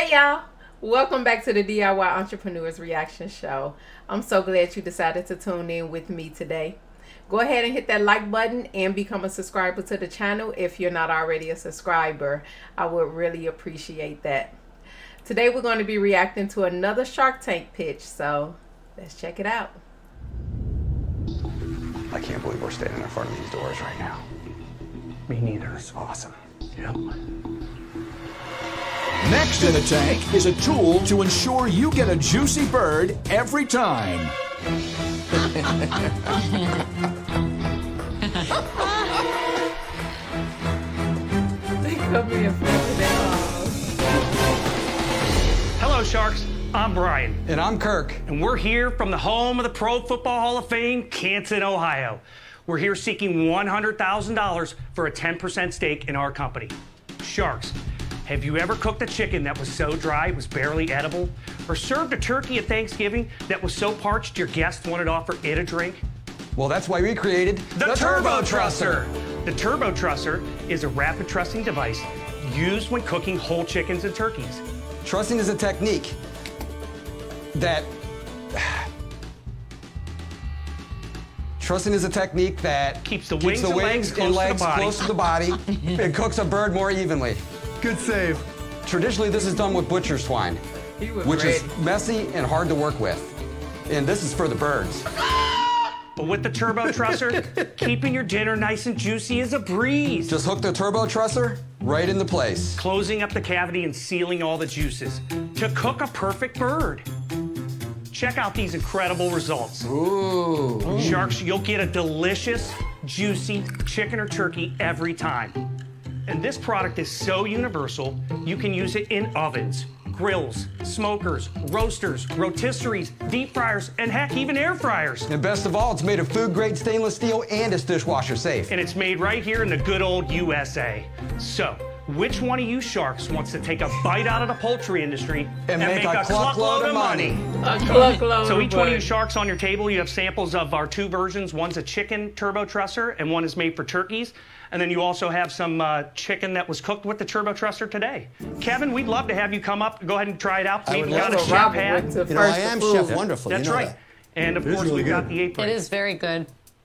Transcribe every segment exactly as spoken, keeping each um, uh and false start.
Hey y'all, welcome back to the D I Y Entrepreneurs Reaction Show. I'm so glad you decided to tune in with me today. Go ahead and hit that like button and become a subscriber to the channel if you're not already a subscriber. I would really appreciate that. Today we're going to be reacting to another Shark Tank pitch, so let's check it out. I can't believe we're standing in front of these doors right now. Me neither. It's awesome. Yep. Next in the tank is a tool to ensure you get a juicy bird every time. They come in front of their Hello, Sharks. I'm Brian. And I'm Kirk. And we're here from the home of the Pro Football Hall of Fame, Canton, Ohio. We're here seeking one hundred thousand dollars for a ten percent stake in our company. Sharks, have you ever cooked a chicken that was so dry it was barely edible? Or served a turkey at Thanksgiving that was so parched your guests wanted to offer it a drink? Well, that's why we created The, the Turbo Trusser. The Turbo Trusser is a rapid trussing device used when cooking whole chickens and turkeys. Trussing is a technique that... Trussing is a technique that keeps the keeps wings, the and wings legs, and close, legs to the body. close to the body. It cooks a bird more evenly. Good save. Traditionally, this is done with butcher swine, He was which ready. is messy and hard to work with. And this is for the birds. But with the Turbo Trusser, keeping your dinner nice and juicy is a breeze. Just hook the Turbo Trusser right into place. Closing up the cavity and sealing all the juices to cook a perfect bird. Check out these incredible results. Ooh. Sharks, you'll get a delicious, juicy chicken or turkey every time. And this product is so universal, you can use it in ovens, grills, smokers, roasters, rotisseries, deep fryers, and heck, even air fryers. And best of all, it's made of food-grade stainless steel and it's dishwasher safe. And it's made right here in the good old U S A. So, which one of you sharks wants to take a bite out of the poultry industry And make a cluckload of money? A cluckload So of each one of money. you sharks on your table, you have samples of our two versions. One's a chicken Turbo Trusser and one is made for turkeys. And then you also have some uh, chicken that was cooked with the Turbo Trusser today. Kevin, we'd love to have you come up. Go ahead and try it out. We've would got love a to. chef Robert hat. went to You know, First I am Food. Chef Wonderful. That's you know right. that. And of It is course, really we've got good. the apron. It is very good.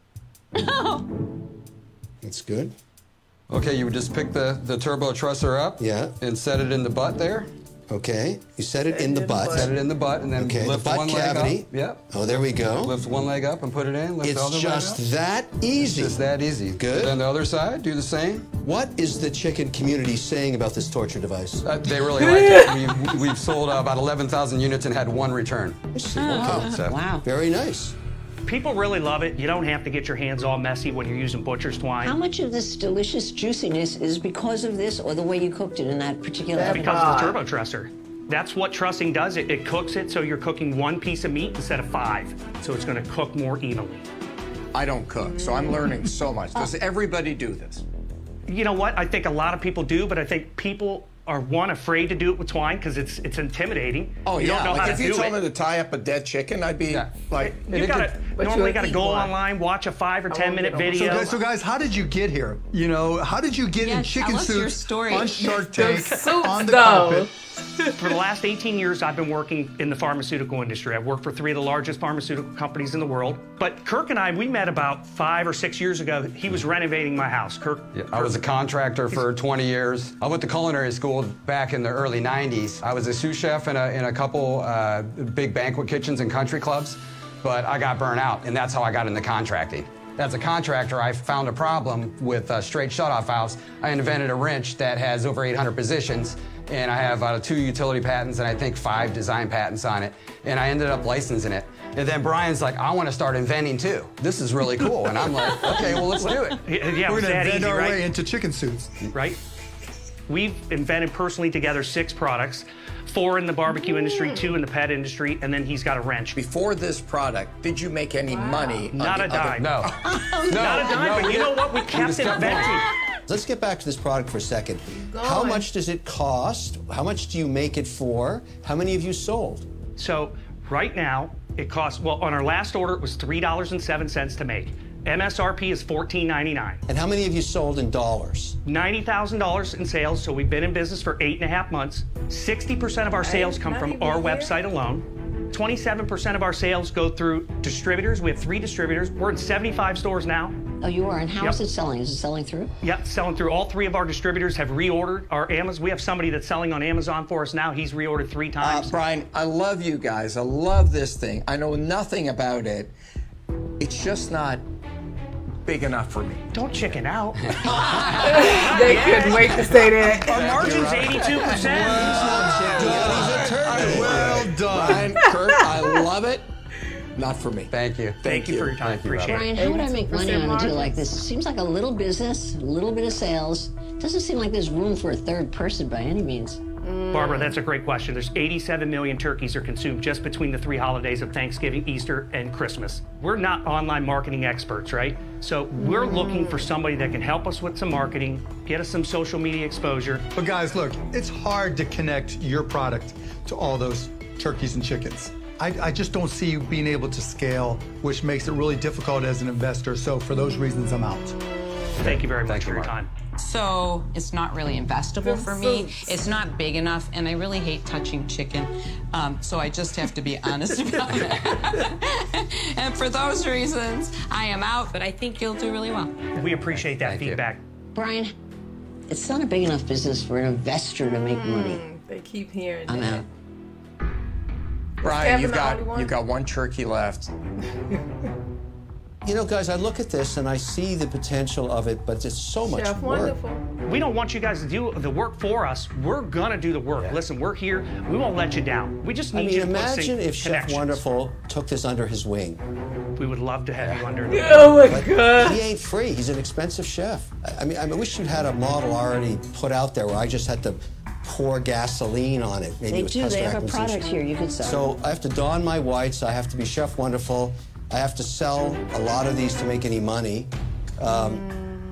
It's good. Okay, you would just pick the, the Turbo Trusser up Yeah. and set it in the butt there. Okay. You set it in the butt. Set it in the butt and then Okay, the lift butt one cavity. leg up. Yep. Oh, there we go. Lift one leg up and put it in. Lift the It's other leg just up. that easy. Just that easy. Good. Then the other side, do the same. What is the chicken community saying about this torture device? Uh, they really like it. We've, we've sold uh, about eleven thousand units and had one return. Okay. So, Wow. Very nice. People really love it. You don't have to get your hands all messy when you're using butcher's twine. How much of this delicious juiciness is because of this or the way you cooked it in that particular oven? Because of the Turbo Trusser. That's what trussing does. It, it cooks it so you're cooking one piece of meat instead of five. So it's going to cook more evenly. I don't cook, so I'm learning so much. Does everybody do this? You know what? I think a lot of people do, but I think people are, one, afraid to do it with twine because it's it's intimidating. Oh, you yeah. don't know like how if to you do told it. me to tie up a dead chicken, I'd be Yeah. like, You it gotta could- but normally you'll got to eat go one. online, watch a five or I ten won't minute get on. So video. guys, so guys, how did you get here? You know, how did you get in Yes, chicken tell us your suits story. on Shark Tank suits, on the though. carpet? For the last eighteen years, I've been working in the pharmaceutical industry. I've worked for three of the largest pharmaceutical companies in the world. But Kirk and I, we met about five or six years ago. He was renovating my house. Kirk, Yeah, I was a contractor for twenty years. I went to culinary school back in the early nineties. I was a sous chef in a, in a couple uh, big banquet kitchens and country clubs, but I got burnt out, and that's how I got into contracting. As a contractor, I found a problem with uh, straight shutoff valves. I invented a wrench that has over eight hundred positions, and I have uh, two utility patents and I think five design patents on it, and I ended up licensing it. And then Brian's like, I want to start inventing too. This is really cool. And I'm like, okay, well, let's do it. yeah, yeah, it We're was gonna that invent easy, our right? way into chicken suits. right? We've invented personally together six products, four in the barbecue industry, two in the pet industry, and then he's got a wrench. before this product, did you make any money? on Not the a dime. No. no. Not a dime, no, but we you know didn't. what? We kept just kept going. inventing. Let's get back to this product for a second. How going. much does it cost? How much do you make it for? How many have you sold? So right now, it costs, well, on our last order, it was three dollars and seven cents to make. M S R P is fourteen ninety-nine. And how many have you sold in dollars? ninety thousand dollars in sales, so we've been in business for eight and a half months. sixty percent of our sales come from our website alone. twenty-seven percent of our sales go through distributors. We have three distributors. We're in seventy-five stores now. Oh, you are? And how Yep. is it selling? Is it selling through? Yep, selling through. All three of our distributors have reordered our Amazon. We have somebody that's selling on Amazon for us now. He's reordered three Uh, times. Brian, I love you guys. I love this thing. I know nothing about it. It's just not big enough for me. Don't chicken out. They couldn't wait to say that. Our margin's eighty-two percent. Well done. Brian, Kurt, I love it. Not for me. Thank you. Thank you for your time. Thank you, Appreciate Brian, it. how would I make money on a deal margins. like this? It seems like a little business, a little bit of sales. Doesn't seem like there's room for a third person by any means. Barbara, that's a great question. There's eighty-seven million turkeys are consumed just between the three holidays of Thanksgiving, Easter, and Christmas. We're not online marketing experts, right? So we're looking for somebody that can help us with some marketing, get us some social media exposure. But guys, look, it's hard to connect your product to all those turkeys and chickens. I, I just don't see you being able to scale, which makes it really difficult as an investor. So for those reasons, I'm out. Thank you very much Thank for you, your Mark. time. So it's not really investable for me. It's not big enough, and I really hate touching chicken. Um, so I just have to be honest about it. And for those reasons, I am out, but I think you'll do really well. We appreciate that Thank you. feedback. Brian, it's not a big enough business for an investor to make money. They keep hearing I'm that. out. Brian, Kevin you've the got only one? you've got one turkey left. You know, guys, I look at this and I see the potential of it, but it's so much Chef work. Wonderful. We don't want you guys to do the work for us. We're gonna do the work. Listen, we're here. We won't let you down. We just I need mean, you to put imagine some if Chef connections. Wonderful took this under his wing. We would love to have you under. Oh my God. He ain't free. He's an expensive chef. I- I mean, I wish you'd had a model already put out there where I just had to pour gasoline on it. Maybe They it was do. They customer have a acquisition. product here you could sell. So I have to don my whites. I have to be Chef Wonderful. I have to sell a lot of these to make any money. Um,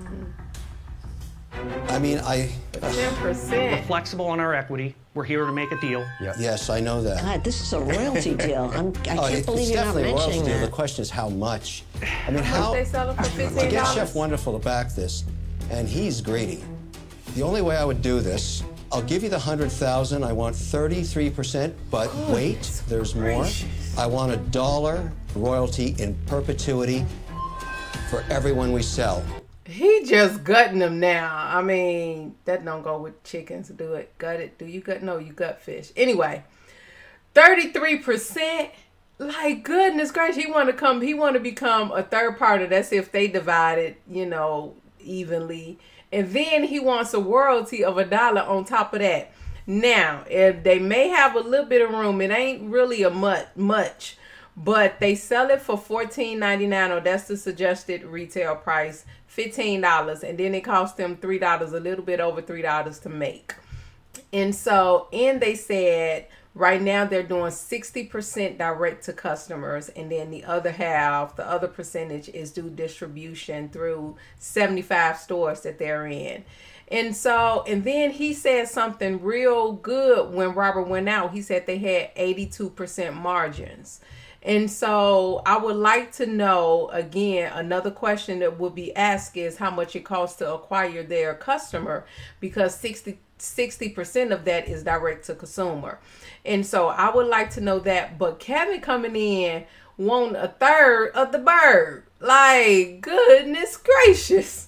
I mean, I. ten percent. Flexible on our equity. We're here to make a deal. Yes, I know that. God, this is a royalty deal. I'm, I Oh, can't it- believe it's you're not definitely a royalty mentioning deal. that. The question is how much. I mean, how They sell it for to fifteen get Chef dollars. Wonderful to back this, and he's greedy. The only way I would do this, I'll give you the hundred thousand. I want thirty-three percent, but wait, there's more. I want a dollar royalty in perpetuity for everyone we sell. He just gutting them now. I mean, that don't go with chickens. Do it. Gut it. Do you gut? No, you gut fish. Anyway, thirty-three percent. Like, goodness gracious, he want to come. He want to become a third party. That's if they divide it, you know, evenly. And then he wants a royalty of a dollar on top of that. Now, if they may have a little bit of room, it ain't really a much, much, but they sell it for fourteen ninety-nine, or that's the suggested retail price, fifteen dollars, and then it costs them three dollars, a little bit over three dollars to make. And so, and they said right now they're doing sixty percent direct to customers, and then the other half, the other percentage is due distribution through seventy-five stores that they're in. And so, and then he said something real good when Robert went out. He said they had eighty-two percent margins. And so I would like to know, again, another question that would be asked is how much it costs to acquire their customer, because sixty percent of that is direct to consumer. And so I would like to know that. But Kevin coming in want a third of the bird. Like, goodness gracious.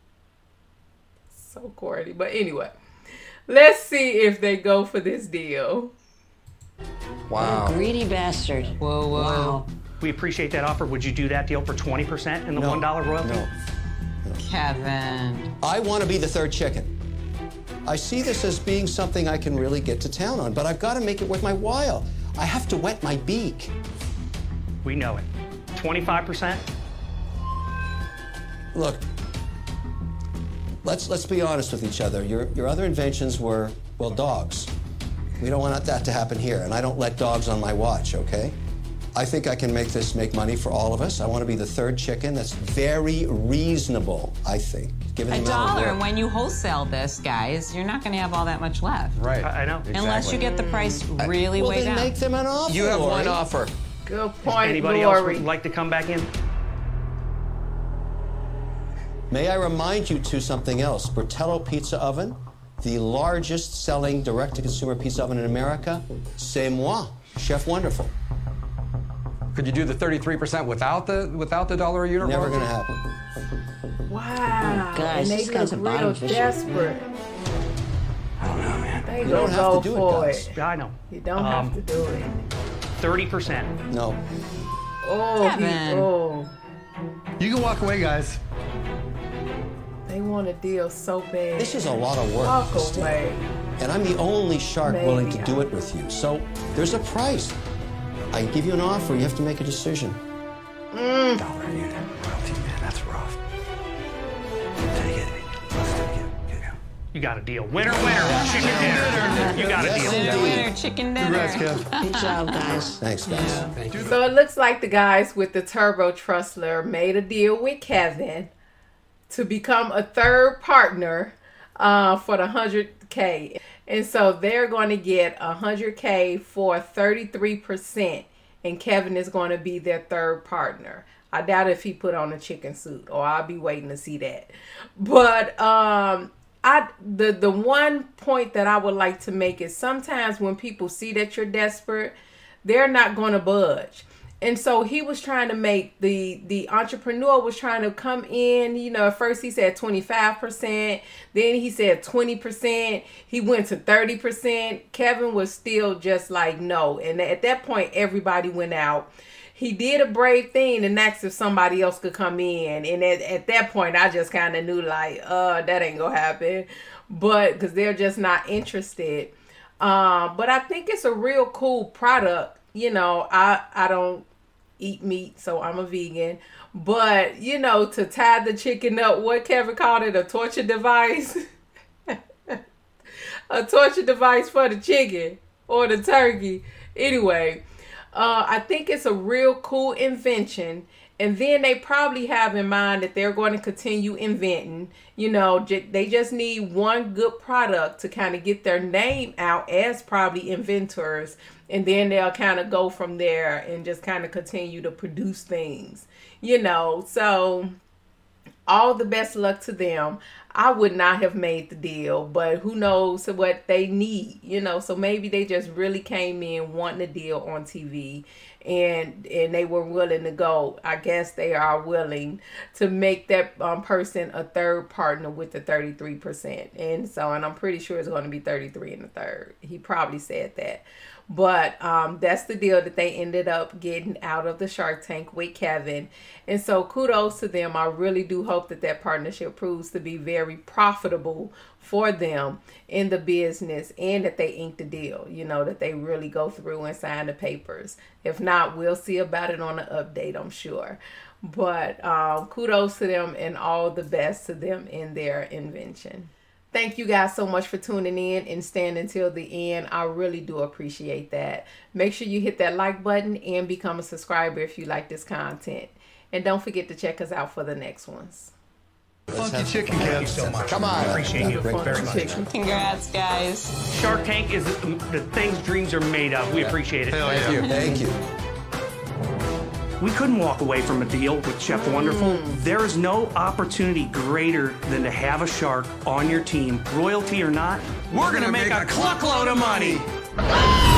So corny. But anyway, let's see if they go for this deal. Wow. Greedy bastard. Whoa, whoa. Wow. We appreciate that offer. Would you do that deal for twenty percent in the No, one dollar royalty? No. Kevin. I want to be the third chicken. I see this as being something I can really get to town on, but I've got to make it worth my while. I have to wet my beak. We know it. twenty-five percent? Look, let's let's be honest with each other. Your your other inventions were, well, dogs. We don't want that to happen here, and I don't let dogs on my watch, okay? I think I can make this make money for all of us. I want to be the third chicken. That's very reasonable, I think, given the A amount of dollar, work. and when you wholesale this, guys, you're not going to have all that much left. Right. I, I know. Unless you get the price really Well, way then down. make them an offer. You have Lori. one offer. Good point, Anybody else Lori. would like to come back in? May I remind you to something else? Bertello Pizza Oven, the largest selling direct-to-consumer pizza oven in America, c'est moi, Chef Wonderful. Could you do the thirty-three percent without the without the dollar a unit? Never royalty? gonna happen. Wow. Oh, guys, and they this guy's look a real bottom fisher. desperate. I don't know, man. They You gonna don't have go to do it, for guys. it. I know. You don't Um, have to do it. thirty percent. No. Oh, he, Kevin. oh. You can walk away, guys. They want a deal so bad. This is a lot of work. Walk Christine. away. And I'm the only shark Maybe willing to I- do it with you. So there's a price. I give you an offer, you have to make a decision. Mm. Dollar a unit royalty, man, that's rough. Take it. Let's take it. Get it. You got a deal. Winner, winner, chicken dinner. You got a Yes, deal. indeed. Winner, winner, chicken dinner. Congrats, Kev. Good job, guys. Thanks, guys. So it looks like the guys with the Turbo Trussler made a deal with Kevin to become a third partner uh, for the one hundred K. And so they're going to get one hundred K for thirty-three percent. And Kevin is going to be their third partner. I doubt if he put on a chicken suit, or I'll be waiting to see that. But um, I the the one point that I would like to make is sometimes when people see that you're desperate, they're not going to budge. And so he was trying to make the the entrepreneur was trying to come in. You know, at first he said twenty-five percent, then he said twenty percent. He went to thirty percent. Kevin was still just like no. And at that point, everybody went out. He did a brave thing and asked if somebody else could come in. And at, at that point, I just kind of knew like, uh, that ain't gonna happen. But because they're just not interested. Um, but I think it's a real cool product. You know, I I don't eat meat, so I'm a vegan. But, you know, to tie the chicken up, what Kevin called it, a torture device. A torture device for the chicken or the turkey. Anyway, uh, I think it's a real cool invention. And then they probably have in mind that they're going to continue inventing. You know, j- they just need one good product to kind of get their name out as probably inventors. And then they'll kind of go from there and just kind of continue to produce things, you know. So all the best luck to them. I would not have made the deal, but who knows what they need, you know. So maybe they just really came in wanting a deal on T V, and and they were willing to go. I guess they are willing to make that um, person a third partner with the thirty-three percent. And so, and I'm pretty sure it's going to be thirty-three and a third. He probably said that. But um, that's the deal that they ended up getting out of the Shark Tank with Kevin. And so kudos to them. I really do hope that that partnership proves to be very profitable for them in the business, and that they ink the deal, you know, that they really go through and sign the papers. If not, we'll see about it on the update, I'm sure. But um, kudos to them, and all the best to them in their invention. Thank you guys so much for tuning in and staying until the end. I really do appreciate that. Make sure you hit that like button and become a subscriber if you like this content. And don't forget to check us out for the next ones. Funky chicken, Kev. So much. Come on. I appreciate you Great very much. Chicken. Congrats, guys. Shark Tank is the, the things dreams are made of. We appreciate it. Hell Thank yeah. you. Thank you. We couldn't walk away from a deal with Chef Wonderful. There is no opportunity greater than to have a shark on your team, royalty or not. We're gonna make a cluckload of money.